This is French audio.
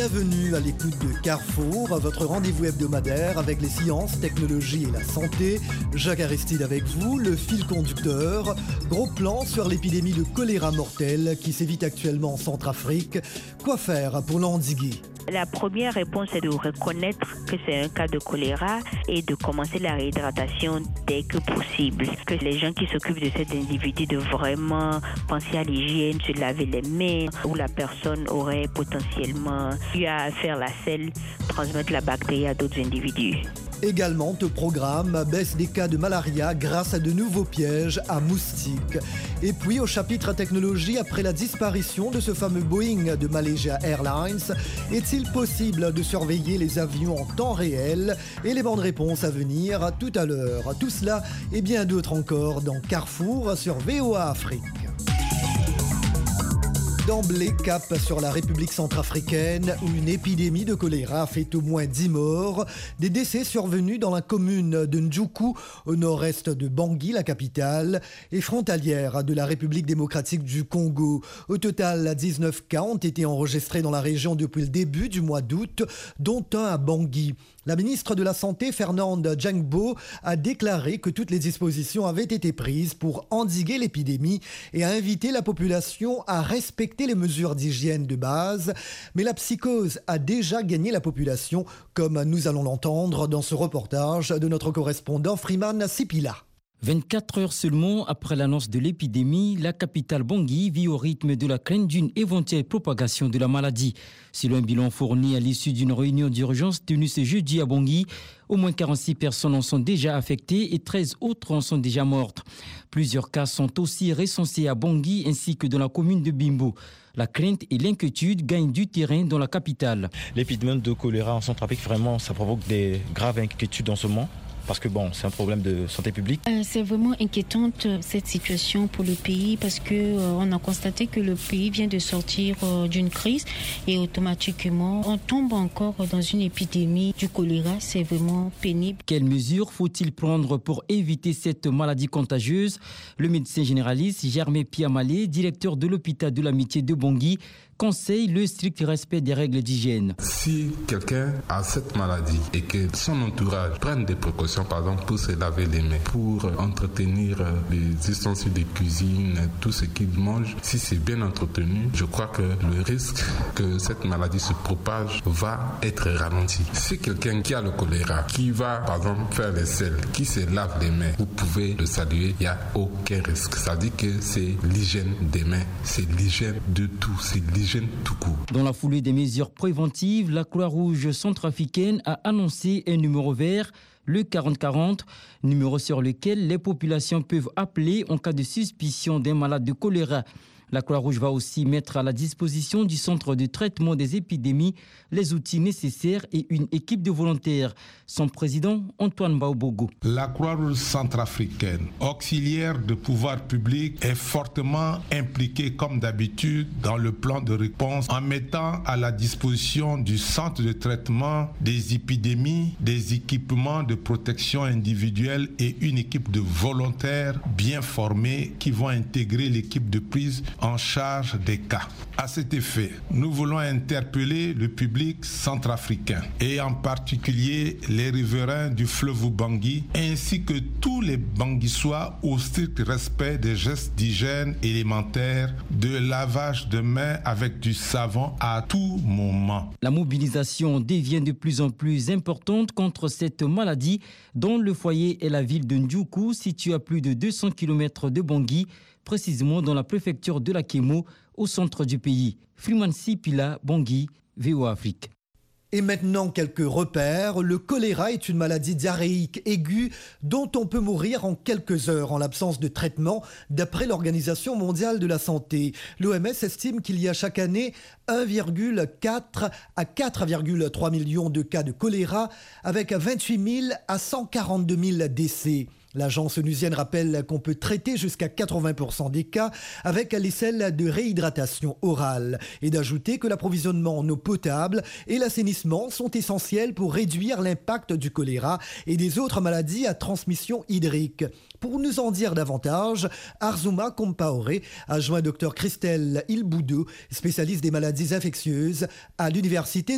Bienvenue à l'écoute de Carrefour, votre rendez-vous hebdomadaire avec les sciences, technologies et la santé. Jacques Aristide avec vous, le fil conducteur. Gros plan sur l'épidémie de choléra mortel qui sévit actuellement en Centrafrique. Quoi faire pour l'endiguer ? La première réponse est de reconnaître que c'est un cas de choléra et de commencer la réhydratation dès que possible. Que les gens qui s'occupent de cet individu de vraiment penser à l'hygiène, se laver les mains, où la personne aurait potentiellement eu à faire la selle, transmettre la bactérie à d'autres individus. Également au programme, baisse des cas de malaria grâce à de nouveaux pièges à moustiques. Et puis au chapitre technologie, après la disparition de ce fameux Boeing de Malaysia Airlines, est-il possible de surveiller les avions en temps réel? Et les bandes réponses à venir tout à l'heure. Tout cela et bien d'autres encore dans Carrefour sur VOA Afrique. D'emblée, cap sur la République centrafricaine où une épidémie de choléra fait au moins 10 morts. Des décès survenus dans la commune de Ndjoukou, au nord-est de Bangui, la capitale, et frontalière de la République démocratique du Congo. Au total, 19 cas ont été enregistrés dans la région depuis le début du mois d'août, dont un à Bangui. La ministre de la Santé, Fernande Djangbo, a déclaré que toutes les dispositions avaient été prises pour endiguer l'épidémie et a invité la population à respecter les mesures d'hygiène de base. Mais la psychose a déjà gagné la population, comme nous allons l'entendre dans ce reportage de notre correspondant Freeman Sipila. 24 heures seulement après l'annonce de l'épidémie, la capitale Bangui vit au rythme de la crainte d'une éventuelle propagation de la maladie. Selon un bilan fourni à l'issue d'une réunion d'urgence tenue ce jeudi à Bangui, au moins 46 personnes en sont déjà affectées et 13 autres en sont déjà mortes. Plusieurs cas sont aussi recensés à Bangui ainsi que dans la commune de Bimbo. La crainte et l'inquiétude gagnent du terrain dans la capitale. L'épidémie de choléra en Centrafrique, vraiment, ça provoque des graves inquiétudes en ce moment. Parce que c'est un problème de santé publique. C'est vraiment inquiétante cette situation pour le pays parce qu'on a constaté que le pays vient de sortir d'une crise et automatiquement on tombe encore dans une épidémie du choléra. C'est vraiment pénible. Quelles mesures faut-il prendre pour éviter cette maladie contagieuse? Le médecin généraliste Germain Piamalé, directeur de l'hôpital de l'Amitié de Bangui, conseille le strict respect des règles d'hygiène. Si quelqu'un a cette maladie et que son entourage prenne des précautions, par exemple pour se laver les mains, pour entretenir les ustensiles de cuisine, tout ce qu'il mange, si c'est bien entretenu, je crois que le risque que cette maladie se propage va être ralenti. Si quelqu'un qui a le choléra, qui va par exemple faire les selles, qui se lave les mains, vous pouvez le saluer, il n'y a aucun risque. Ça dit que c'est l'hygiène des mains, c'est l'hygiène de tout, c'est l'hygiène tout court. Dans la foulée des mesures préventives, la Croix-Rouge centrafricaine a annoncé un numéro vert, le 4040, numéro sur lequel les populations peuvent appeler en cas de suspicion d'un malade de choléra. La Croix-Rouge va aussi mettre à la disposition du centre de traitement des épidémies les outils nécessaires et une équipe de volontaires. Son président, Antoine Baobogo. La Croix-Rouge centrafricaine, auxiliaire de pouvoir public, est fortement impliquée comme d'habitude dans le plan de réponse en mettant à la disposition du centre de traitement des épidémies, des équipements de protection individuelle et une équipe de volontaires bien formés qui vont intégrer l'équipe de prise en charge des cas. À cet effet, nous voulons interpeller le public centrafricain et en particulier les riverains du fleuve Bangui ainsi que tous les Banguissois au strict respect des gestes d'hygiène élémentaires, de lavage de mains avec du savon à tout moment. La mobilisation devient de plus en plus importante contre cette maladie dont le foyer est la ville de Ndjoukou, située à plus de 200 km de Bangui, précisément dans la préfecture de la Kémo, au centre du pays. Freeman Sipila, Bangui, VOA Afrique. Et maintenant, quelques repères. Le choléra est une maladie diarrhéique aiguë dont on peut mourir en quelques heures en l'absence de traitement, d'après l'Organisation mondiale de la santé. L'OMS estime qu'il y a chaque année 1,4 à 4,3 millions de cas de choléra, avec 28 000 à 142 000 décès. L'agence onusienne rappelle qu'on peut traiter jusqu'à 80% des cas avec les selles de réhydratation orale et d'ajouter que l'approvisionnement en eau potable et l'assainissement sont essentiels pour réduire l'impact du choléra et des autres maladies à transmission hydrique. Pour nous en dire davantage, Arzouma Compaoré a joint Dr Christelle Ilboudou, spécialiste des maladies infectieuses à l'université